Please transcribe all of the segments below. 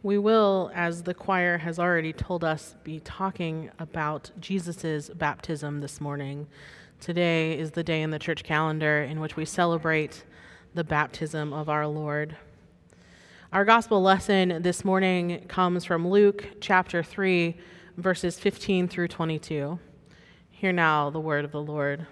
We will, as the choir has already told us, be talking about Jesus' baptism this morning. Today is the day in the church calendar in which we celebrate the baptism of our Lord. Our gospel lesson this morning comes from Luke chapter 3, verses 15 through 22. Hear now the word of the Lord.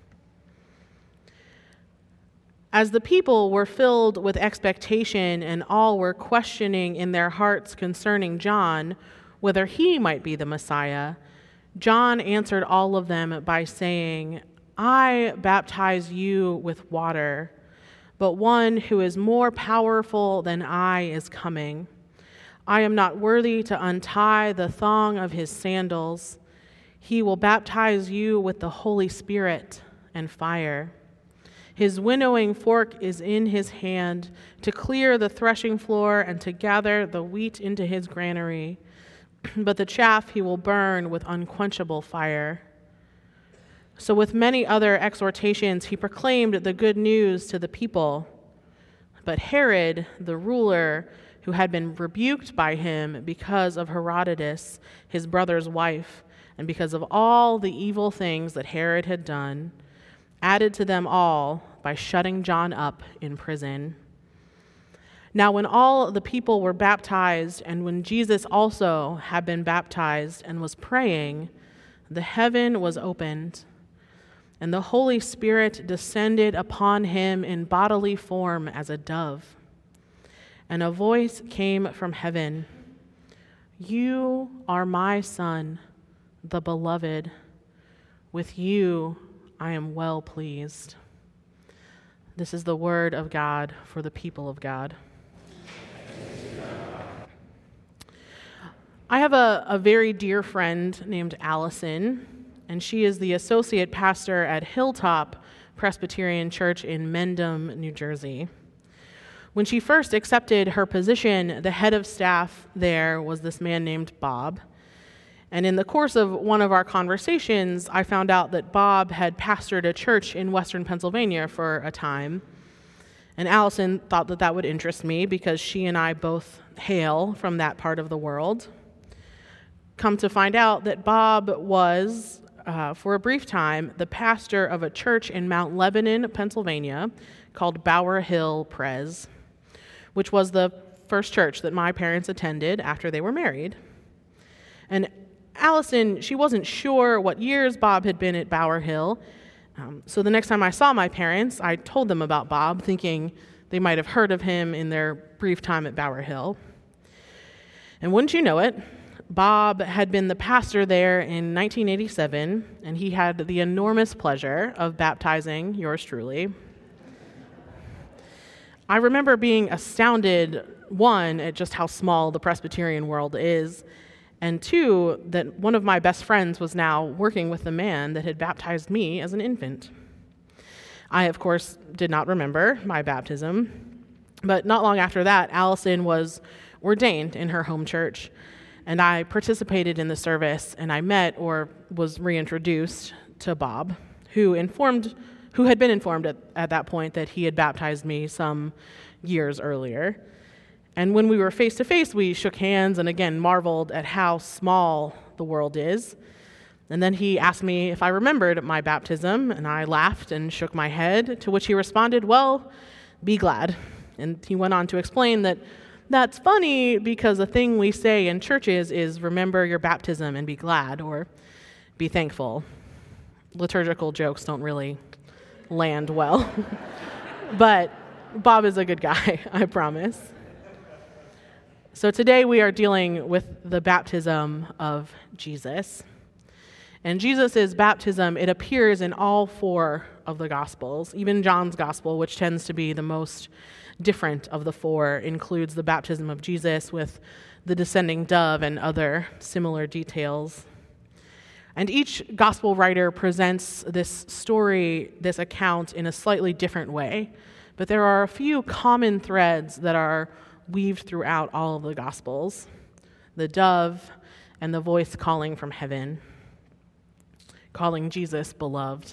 As the people were filled with expectation and all were questioning in their hearts concerning John, whether he might be the Messiah, John answered all of them by saying, I baptize you with water, but one who is more powerful than I is coming. I am not worthy to untie the thong of his sandals. He will baptize you with the Holy Spirit and fire. His winnowing fork is in his hand to clear the threshing floor and to gather the wheat into his granary. But the chaff he will burn with unquenchable fire. So with many other exhortations, he proclaimed the good news to the people. But Herod, the ruler, who had been rebuked by him because of Herodias, his brother's wife, and because of all the evil things that Herod had done, added to them all by shutting John up in prison. Now when all the people were baptized, and when Jesus also had been baptized and was praying, the heaven was opened, and the Holy Spirit descended upon him in bodily form as a dove. And a voice came from heaven, You are my Son, the beloved. With you I am well pleased. This is the word of God for the people of God. I have a very dear friend named Allison, and she is the associate pastor at Hilltop Presbyterian Church in Mendham, New Jersey. When she first accepted her position, the head of staff there was this man named Bob. And in the course of one of our conversations, I found out that Bob had pastored a church in Western Pennsylvania for a time. And Allison thought that that would interest me because she and I both hail from that part of the world. Come to find out that Bob was, for a brief time, the pastor of a church in Mount Lebanon, Pennsylvania, called Bower Hill Pres, which was the first church that my parents attended after they were married. And Allison, she wasn't sure what years Bob had been at Bower Hill, so the next time I saw my parents, I told them about Bob, thinking they might have heard of him in their brief time at Bower Hill. And wouldn't you know it, Bob had been the pastor there in 1987, and he had the enormous pleasure of baptizing yours truly. I remember being astounded, one, at just how small the Presbyterian world is, and two, that one of my best friends was now working with the man that had baptized me as an infant. I, of course, did not remember my baptism, but not long after that, Allison was ordained in her home church, and I participated in the service, and I met or was reintroduced to Bob, who had been informed at that point that he had baptized me some years earlier. And when we were face to face, we shook hands and again marveled at how small the world is. And then he asked me if I remembered my baptism, and I laughed and shook my head, to which he responded, well, be glad. And he went on to explain that that's funny because a thing we say in churches is remember your baptism and be glad, or be thankful. Liturgical jokes don't really land well. But Bob is a good guy, I promise. So today we are dealing with the baptism of Jesus. And Jesus' baptism, it appears in all four of the Gospels. Even John's Gospel, which tends to be the most different of the four, includes the baptism of Jesus with the descending dove and other similar details. And each Gospel writer presents this story, this account, in a slightly different way. But there are a few common threads that are weaved throughout all of the Gospels: the dove and the voice calling from heaven, calling Jesus beloved.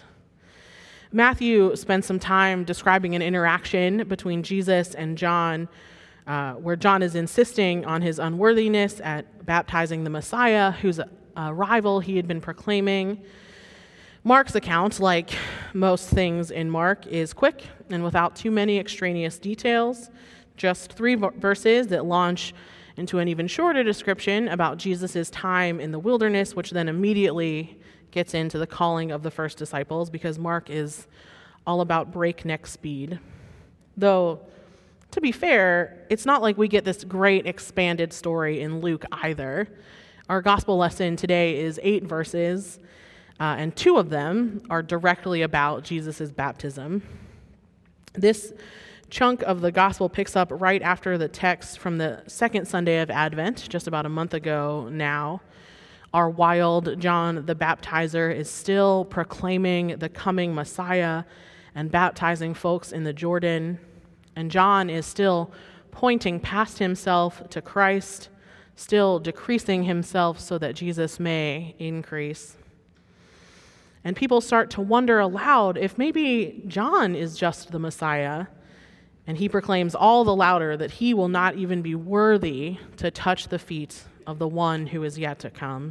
Matthew spends some time describing an interaction between Jesus and John where John is insisting on his unworthiness at baptizing the Messiah, whose arrival he had been proclaiming. Mark's account, like most things in Mark, is quick and without too many extraneous details. Just 3 verses that launch into an even shorter description about Jesus' time in the wilderness, which then immediately gets into the calling of the first disciples, because Mark is all about breakneck speed. Though, to be fair, it's not like we get this great expanded story in Luke either. Our gospel lesson today is 8 verses, and 2 of them are directly about Jesus' baptism. This chunk of the gospel picks up right after the text from the second Sunday of Advent, just about a month ago now. Our wild John the Baptizer is still proclaiming the coming Messiah and baptizing folks in the Jordan. And John is still pointing past himself to Christ, still decreasing himself so that Jesus may increase. And people start to wonder aloud if maybe John is just the Messiah, and he proclaims all the louder that he will not even be worthy to touch the feet of the one who is yet to come.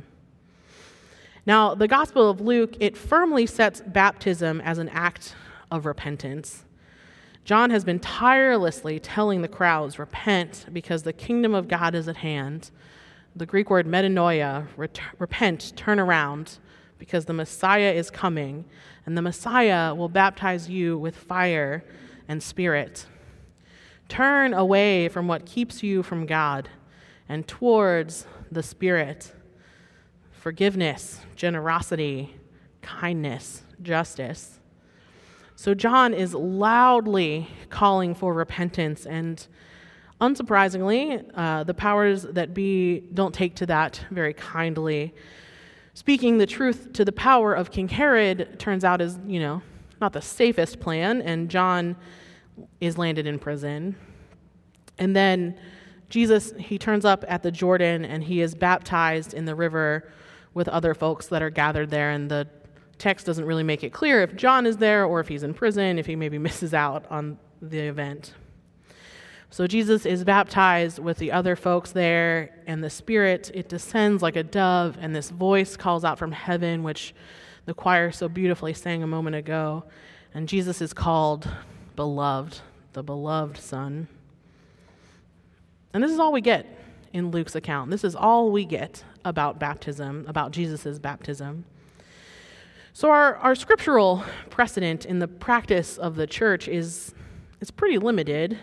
Now, the Gospel of Luke, it firmly sets baptism as an act of repentance. John has been tirelessly telling the crowds, repent, because the kingdom of God is at hand. The Greek word metanoia, repent, turn around, because the Messiah is coming, and the Messiah will baptize you with fire and spirit. Turn away from what keeps you from God and towards the Spirit. Forgiveness, generosity, kindness, justice. So John is loudly calling for repentance, and unsurprisingly, the powers that be don't take to that very kindly. Speaking the truth to the power of King Herod turns out as, not the safest plan, and John is landed in prison. And then Jesus, he turns up at the Jordan, and he is baptized in the river with other folks that are gathered there, and the text doesn't really make it clear if John is there or if he's in prison, if he maybe misses out on the event. So Jesus is baptized with the other folks there, and the Spirit, it descends like a dove, and this voice calls out from heaven, which the choir so beautifully sang a moment ago. And Jesus is called beloved, the beloved Son. And this is all we get in Luke's account. This is all we get about baptism, about Jesus' baptism. So our scriptural precedent in the practice of the church is pretty limited.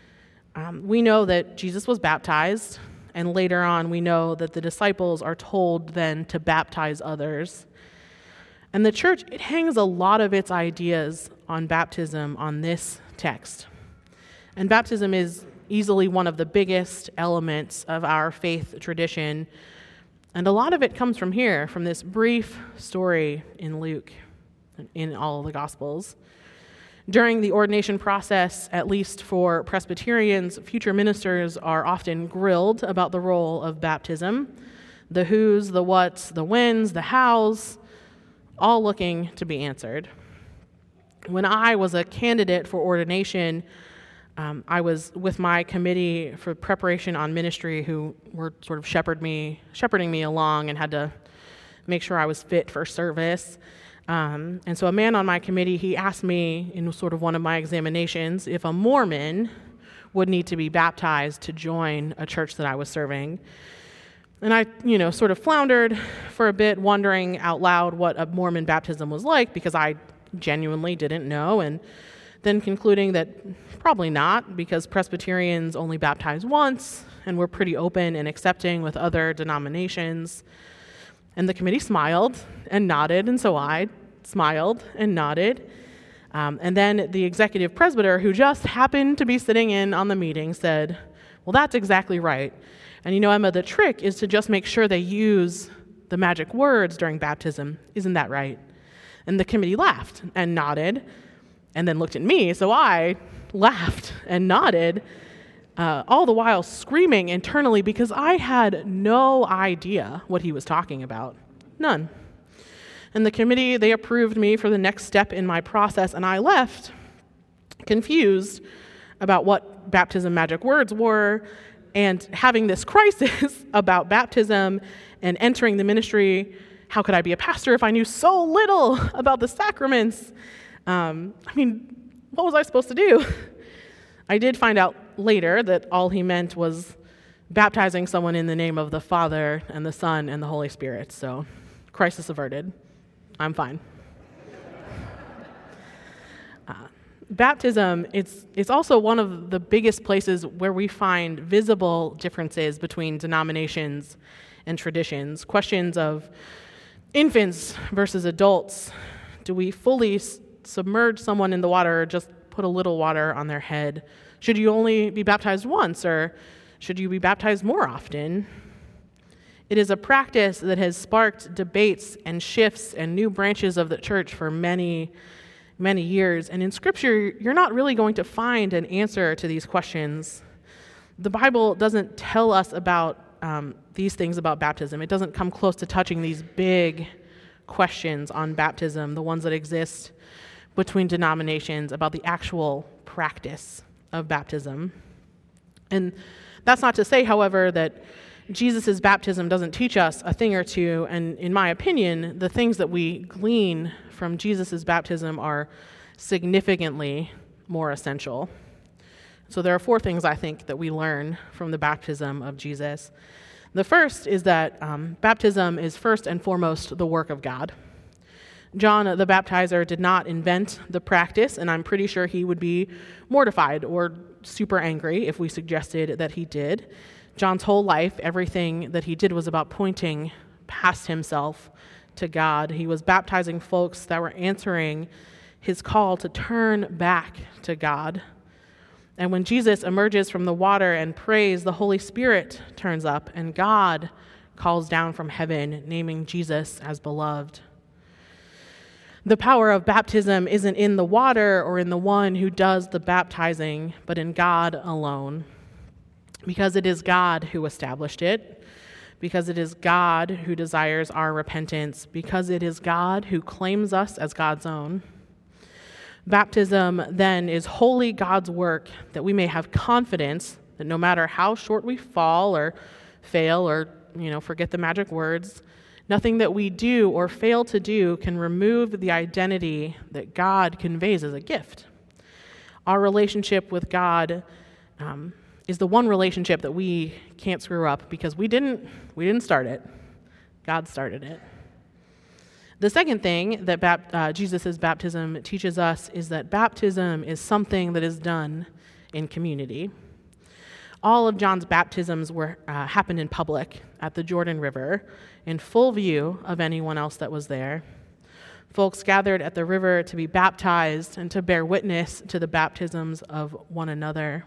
We know that Jesus was baptized, and later on we know that the disciples are told then to baptize others. And the church, it hangs a lot of its ideas on baptism on this text. And baptism is easily one of the biggest elements of our faith tradition. And a lot of it comes from here, from this brief story in Luke, in all of the Gospels. During the ordination process, at least for Presbyterians, future ministers are often grilled about the role of baptism. The who's, the what's, the when's, the how's, all looking to be answered. When I was a candidate for ordination, I was with my committee for preparation on ministry who were sort of shepherding me along and had to make sure I was fit for service. And so a man on my committee, he asked me in sort of one of my examinations if a Mormon would need to be baptized to join a church that I was serving. And I, sort of floundered for a bit, wondering out loud what a Mormon baptism was like, because I genuinely didn't know, and then concluding that probably not, because Presbyterians only baptize once, and we're pretty open and accepting with other denominations. And the committee smiled and nodded, and so I smiled and nodded. And then the executive presbyter, who just happened to be sitting in on the meeting, said, well, that's exactly right. And Emma, the trick is to just make sure they use the magic words during baptism. Isn't that right? And the committee laughed and nodded, and then looked at me, so I laughed and nodded, all the while screaming internally because I had no idea what he was talking about. None. And the committee, they approved me for the next step in my process, and I left confused about what baptism magic words were, and having this crisis about baptism and entering the ministry. How could I be a pastor if I knew so little about the sacraments? What was I supposed to do? I did find out later that all he meant was baptizing someone in the name of the Father and the Son and the Holy Spirit. So, crisis averted. I'm fine. Baptism, it's also one of the biggest places where we find visible differences between denominations and traditions. Questions of infants versus adults. Do we fully submerge someone in the water or just put a little water on their head? Should you only be baptized once, or should you be baptized more often? It is a practice that has sparked debates and shifts and new branches of the church for many, many years. And in Scripture, you're not really going to find an answer to these questions. The Bible doesn't tell us about these things about baptism. It doesn't come close to touching these big questions on baptism, the ones that exist between denominations about the actual practice of baptism. And that's not to say, however, that Jesus' baptism doesn't teach us a thing or two, and in my opinion, the things that we glean from Jesus' baptism are significantly more essential. So there are 4 things I think that we learn from the baptism of Jesus. The first is that baptism is first and foremost the work of God. John the Baptizer did not invent the practice, and I'm pretty sure he would be mortified or super angry if we suggested that he did. John's whole life, everything that he did was about pointing past himself to God. He was baptizing folks that were answering his call to turn back to God. And when Jesus emerges from the water and prays, the Holy Spirit turns up, and God calls down from heaven, naming Jesus as beloved. The power of baptism isn't in the water or in the one who does the baptizing, but in God alone. Because it is God who established it, because it is God who desires our repentance, because it is God who claims us as God's own. Baptism, then, is wholly God's work, that we may have confidence that no matter how short we fall or fail or, forget the magic words, nothing that we do or fail to do can remove the identity that God conveys as a gift. Our relationship with God is the one relationship that we can't screw up because we didn't start it. God started it. The second thing that Jesus' baptism teaches us is that baptism is something that is done in community. All of John's baptisms happened in public at the Jordan River, in full view of anyone else that was there. Folks gathered at the river to be baptized and to bear witness to the baptisms of one another.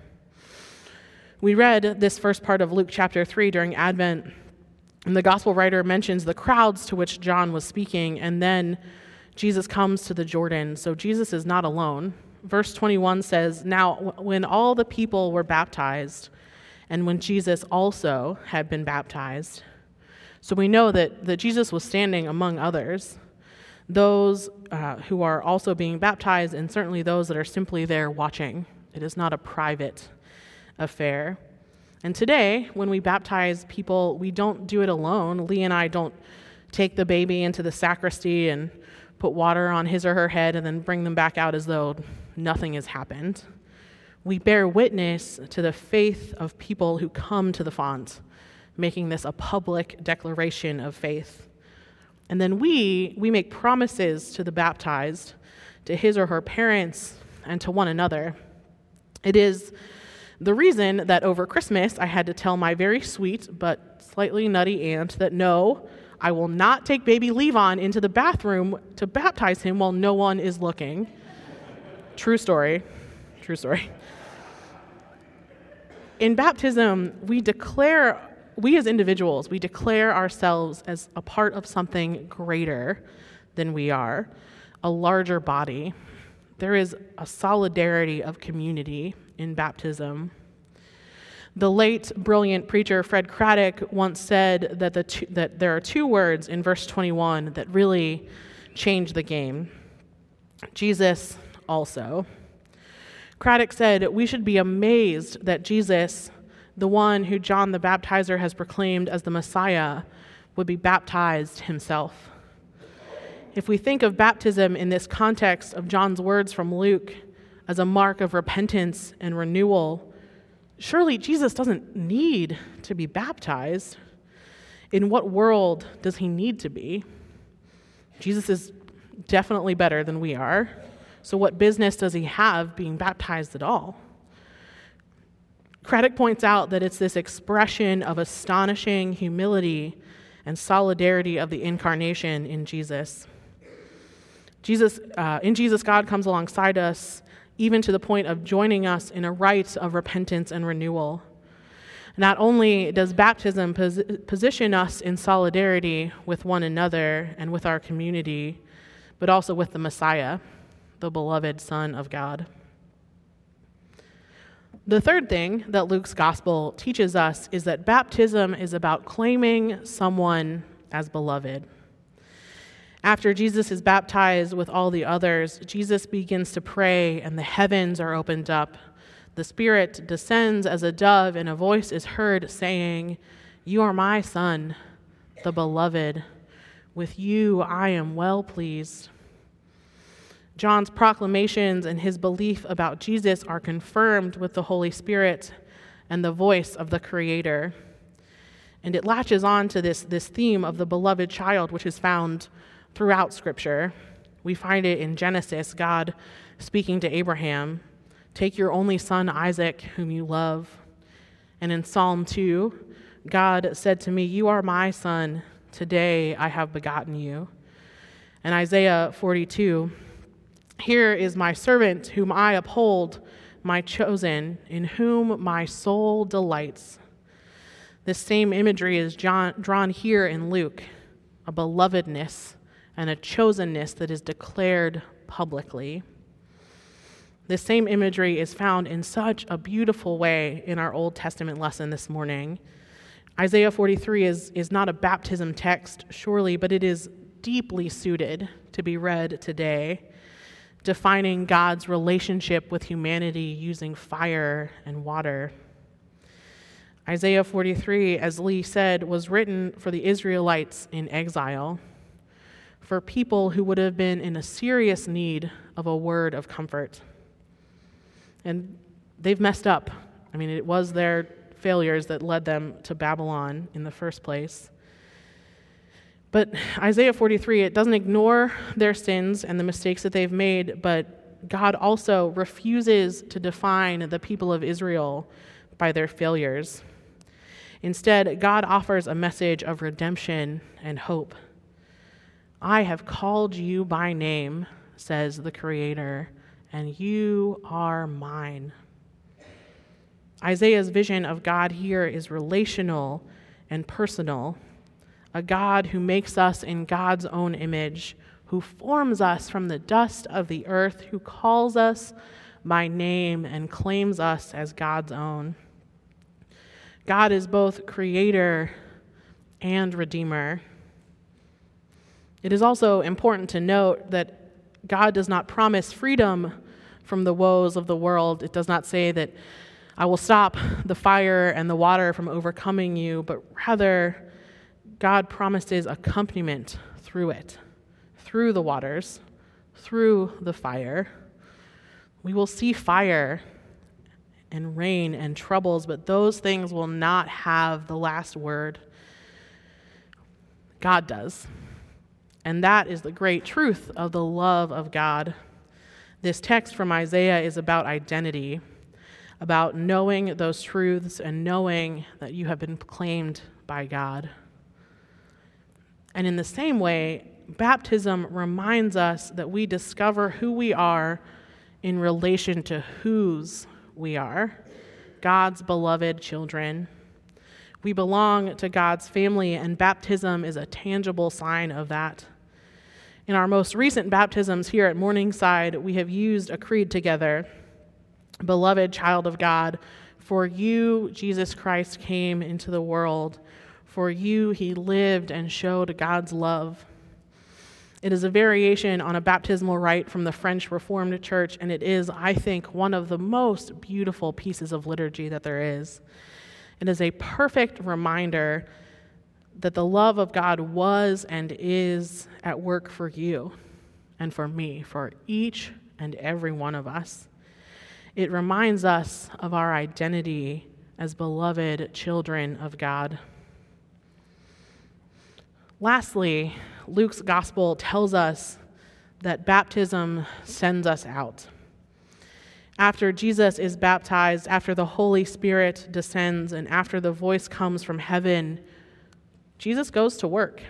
We read this first part of Luke chapter 3 during Advent, and the gospel writer mentions the crowds to which John was speaking, and then Jesus comes to the Jordan. So Jesus is not alone. Verse 21 says, "Now when all the people were baptized, and when Jesus also had been baptized." So we know that Jesus was standing among others, those who are also being baptized, and certainly those that are simply there watching. It is not a private affair. And today, when we baptize people, we don't do it alone. Lee and I don't take the baby into the sacristy and put water on his or her head and then bring them back out as though nothing has happened. We bear witness to the faith of people who come to the font, making this a public declaration of faith. And then we make promises to the baptized, to his or her parents, and to one another. It is the reason that over Christmas I had to tell my very sweet but slightly nutty aunt that no, I will not take baby Levon into the bathroom to baptize him while no one is looking. True story. In baptism, we as individuals, we declare ourselves as a part of something greater than we are, a larger body. There is a solidarity of community in baptism. The late, brilliant preacher Fred Craddock once said that there are 2 words in verse 21 that really change the game. Jesus also. Craddock said, "We should be amazed that Jesus, the one who John the Baptizer has proclaimed as the Messiah, would be baptized himself." If we think of baptism in this context of John's words from Luke as a mark of repentance and renewal, surely Jesus doesn't need to be baptized. In what world does he need to be? Jesus is definitely better than we are. So what business does he have being baptized at all? Craddock points out that it's this expression of astonishing humility and solidarity of the incarnation in Jesus. In Jesus, God comes alongside us, even to the point of joining us in a rite of repentance and renewal. Not only does baptism position us in solidarity with one another and with our community, but also with the Messiah, the beloved Son of God. The third thing that Luke's gospel teaches us is that baptism is about claiming someone as beloved. After Jesus is baptized with all the others, Jesus begins to pray and the heavens are opened up. The Spirit descends as a dove and a voice is heard saying, "You are my Son, the beloved. With you I am well pleased." John's proclamations and his belief about Jesus are confirmed with the Holy Spirit and the voice of the Creator. And it latches on to this theme of the beloved child, which is found throughout Scripture. We find it in Genesis, God speaking to Abraham, "Take your only son Isaac, whom you love." And in Psalm 2, God said to me, "You are my son, today I have begotten you." And Isaiah 42, "Here is my servant whom I uphold, my chosen, in whom my soul delights." This same imagery is drawn here in Luke, a belovedness and a chosenness that is declared publicly. This same imagery is found in such a beautiful way in our Old Testament lesson this morning. Isaiah 43 is not a baptism text, surely, but it is deeply suited to be read today, defining God's relationship with humanity using fire and water. Isaiah 43, as Lee said, was written for the Israelites in exile, for people who would have been in a serious need of a word of comfort. And they've messed up. I mean, it was their failures that led them to Babylon in the first place. But Isaiah 43, it doesn't ignore their sins and the mistakes that they've made, but God also refuses to define the people of Israel by their failures. Instead, God offers a message of redemption and hope. "I have called you by name," says the Creator, "and you are mine." Isaiah's vision of God here is relational and personal, a God who makes us in God's own image, who forms us from the dust of the earth, who calls us by name and claims us as God's own. God is both creator and redeemer. It is also important to note that God does not promise freedom from the woes of the world. It does not say that I will stop the fire and the water from overcoming you, but rather God promises accompaniment through it, through the waters, through the fire. We will see fire and rain and troubles, but those things will not have the last word. God does. And that is the great truth of the love of God. This text from Isaiah is about identity, about knowing those truths and knowing that you have been claimed by God. And in the same way, baptism reminds us that we discover who we are in relation to whose we are, God's beloved children. We belong to God's family, and baptism is a tangible sign of that. In our most recent baptisms here at Morningside, we have used a creed together. "Beloved child of God, for you, Jesus Christ, came into the world. For you, he lived and showed God's love." It is a variation on a baptismal rite from the French Reformed Church, and it is, I think, one of the most beautiful pieces of liturgy that there is. It is a perfect reminder that the love of God was and is at work for you and for me, for each and every one of us. It reminds us of our identity as beloved children of God. Lastly, Luke's gospel tells us that baptism sends us out. After Jesus is baptized, after the Holy Spirit descends, and after the voice comes from heaven, Jesus goes to work.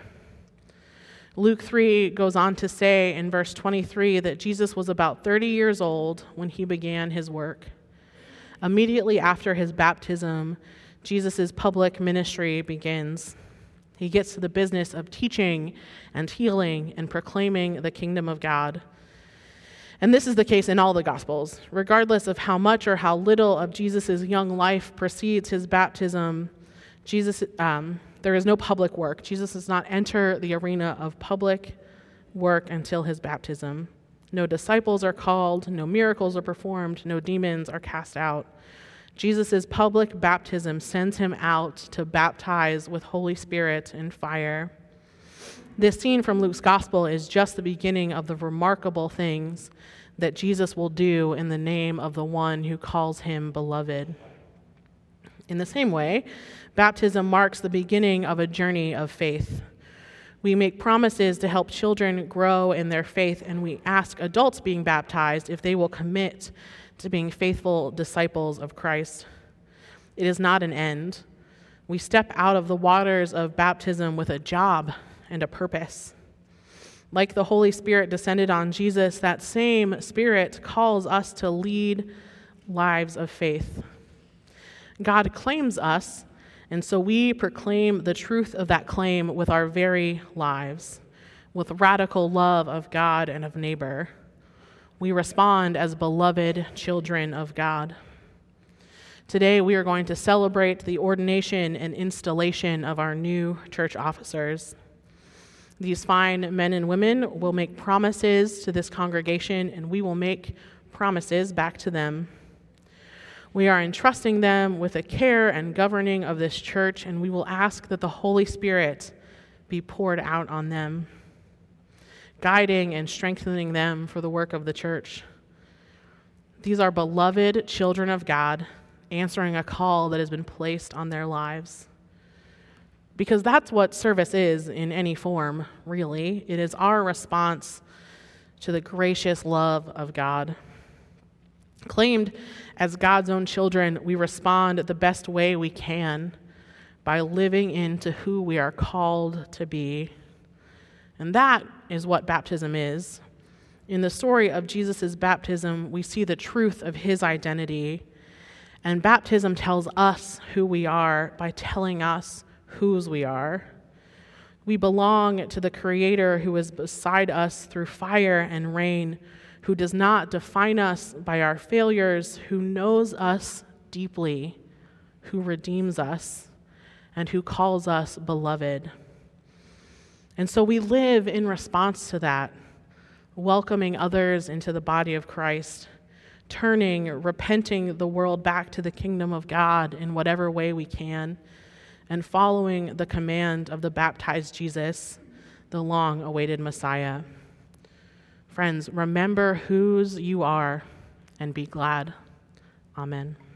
Luke 3 goes on to say in verse 23 that Jesus was about 30 years old when he began his work. Immediately after his baptism, Jesus' public ministry begins. He gets to the business of teaching and healing and proclaiming the kingdom of God. And this is the case in all the Gospels. Regardless of how much or how little of Jesus' young life precedes his baptism, there is no public work. Jesus does not enter the arena of public work until his baptism. No disciples are called, no miracles are performed, no demons are cast out. Jesus' public baptism sends him out to baptize with Holy Spirit and fire. This scene from Luke's gospel is just the beginning of the remarkable things that Jesus will do in the name of the one who calls him beloved. In the same way, baptism marks the beginning of a journey of faith. We make promises to help children grow in their faith, and we ask adults being baptized if they will commit to being faithful disciples of Christ. It is not an end. We step out of the waters of baptism with a job and a purpose. Like the Holy Spirit descended on Jesus, that same Spirit calls us to lead lives of faith. God claims us, and so we proclaim the truth of that claim with our very lives, with radical love of God and of neighbor. We respond as beloved children of God. Today, we are going to celebrate the ordination and installation of our new church officers. These fine men and women will make promises to this congregation, and we will make promises back to them. We are entrusting them with the care and governing of this church, and we will ask that the Holy Spirit be poured out on them, guiding and strengthening them for the work of the church. These are beloved children of God, answering a call that has been placed on their lives. Because that's what service is in any form, really. It is our response to the gracious love of God. Claimed as God's own children, we respond the best way we can by living into who we are called to be. And that is what baptism is. In the story of Jesus' baptism, we see the truth of his identity. And baptism tells us who we are by telling us whose we are. We belong to the Creator who is beside us through fire and rain, who does not define us by our failures, who knows us deeply, who redeems us, and who calls us beloved. And so we live in response to that, welcoming others into the body of Christ, repenting the world back to the kingdom of God in whatever way we can, and following the command of the baptized Jesus, the long-awaited Messiah. Friends, remember whose you are and be glad. Amen.